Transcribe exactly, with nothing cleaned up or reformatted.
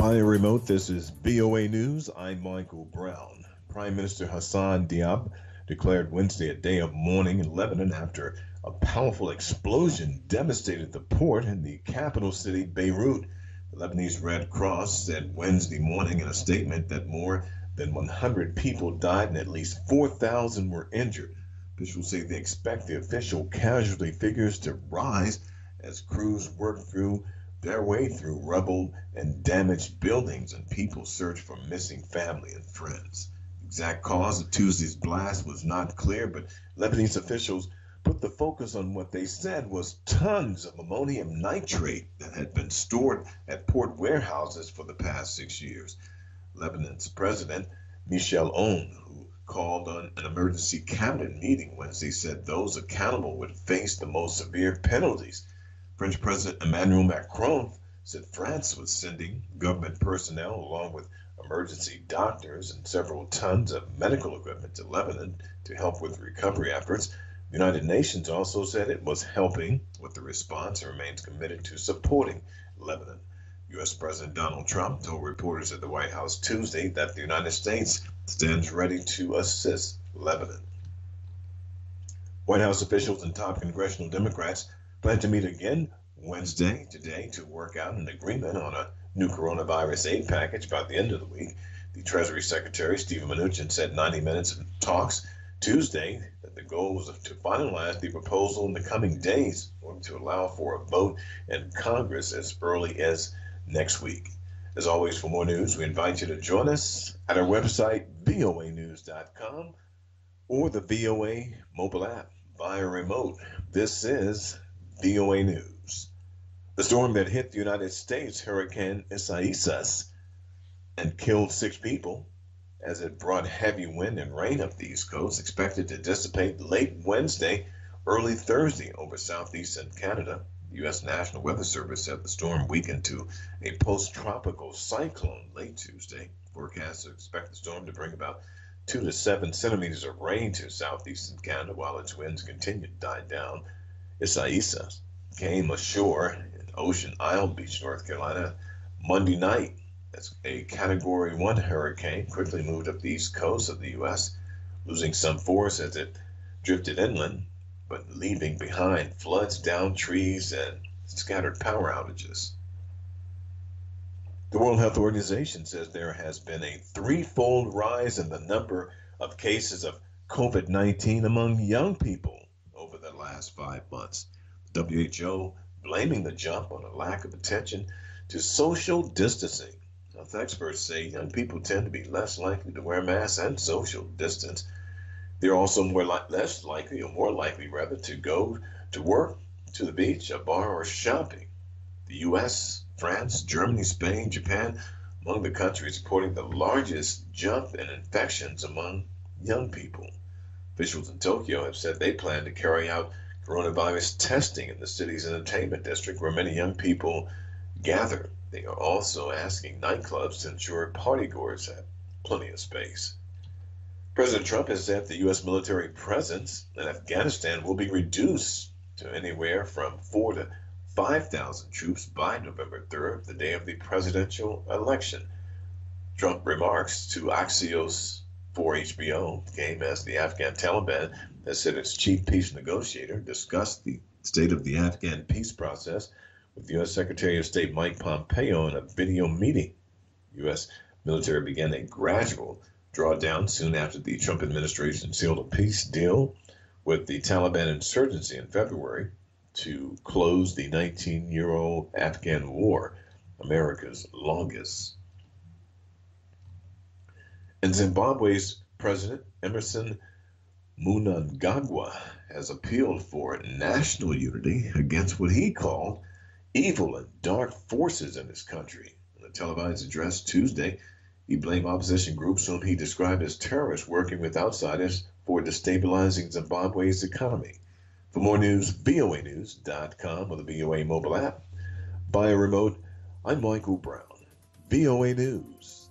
Via remote, this is V O A News. I'm Michael Brown. Prime Minister Hassan Diab declared Wednesday a day of mourning in Lebanon after a powerful explosion devastated the port in the capital city, Beirut. The Lebanese Red Cross said Wednesday morning in a statement that more than one hundred people died and at least four thousand were injured. Officials say they expect the official casualty figures to rise as crews work through their way through rubble and damaged buildings and people search for missing family and friends. The exact cause of Tuesday's blast was not clear, but Lebanese officials put the focus on what they said was tons of ammonium nitrate that had been stored at port warehouses for the past six years. Lebanon's president, Michel Aoun, who called on an emergency cabinet meeting Wednesday, said those accountable would face the most severe penalties. French President Emmanuel Macron said France was sending government personnel along with emergency doctors and several tons of medical equipment to Lebanon to help with recovery efforts. The United Nations also said it was helping with the response and remains committed to supporting Lebanon. U S President Donald Trump told reporters at the White House Tuesday that the United States stands ready to assist Lebanon. White House officials and top congressional Democrats plan to meet again Wednesday, today, to work out an agreement on a new coronavirus aid package by the end of the week. The Treasury Secretary, Steven Mnuchin, said ninety minutes of talks Tuesday that the goal was to finalize the proposal in the coming days in order to allow for a vote in Congress as early as next week. As always, for more news, we invite you to join us at our website, V O A news dot com, or the V O A mobile app via remote. This is V O A News. The storm that hit the United States, Hurricane Isaias, and killed six people as it brought heavy wind and rain up the East Coast, expected to dissipate late Wednesday, early Thursday over southeastern Canada. The U S National Weather Service said the storm weakened to a post-tropical cyclone late Tuesday. Forecasters expect the storm to bring about two to seven centimeters of rain to southeastern Canada while its winds continue to die down. Isaias came ashore in Ocean Isle Beach, North Carolina, Monday night as a Category one hurricane. Quickly moved up the east coast of the U S, losing some force as it drifted inland, but leaving behind floods, downed trees, and scattered power outages. The World Health Organization says there has been a threefold rise in the number of cases of COVID nineteen among young people over the last five months. The W H O blaming the jump on a lack of attention to social distancing. Health experts say young people tend to be less likely to wear masks and social distance. They're also more li- less likely, or more likely rather, to go to work, to the beach, a bar, or shopping. The U S, France, Germany, Spain, Japan, among the countries reporting the largest jump in infections among young people. Officials in Tokyo have said they plan to carry out coronavirus testing in the city's entertainment district where many young people gather. They are also asking nightclubs to ensure partygoers have plenty of space. President Trump has said the U S military presence in Afghanistan will be reduced to anywhere from four to five thousand troops by November third, the day of the presidential election. Trump remarks to Axios for H B O came as the Afghan Taliban has said its chief peace negotiator discussed the state of the Afghan peace process with U S Secretary of State Mike Pompeo in a video meeting. U S military began a gradual drawdown soon after the Trump administration sealed a peace deal with the Taliban insurgency in February to close the nineteen-year-old Afghan war, America's longest. And Zimbabwe's President Emerson Mnangagwa has appealed for national unity against what he called evil and dark forces in his country. In a televised address Tuesday, he blamed opposition groups whom he described as terrorists working with outsiders for destabilizing Zimbabwe's economy. For more news, V O A news dot com or the V O A mobile app. Via remote, I'm Michael Brown, V O A News.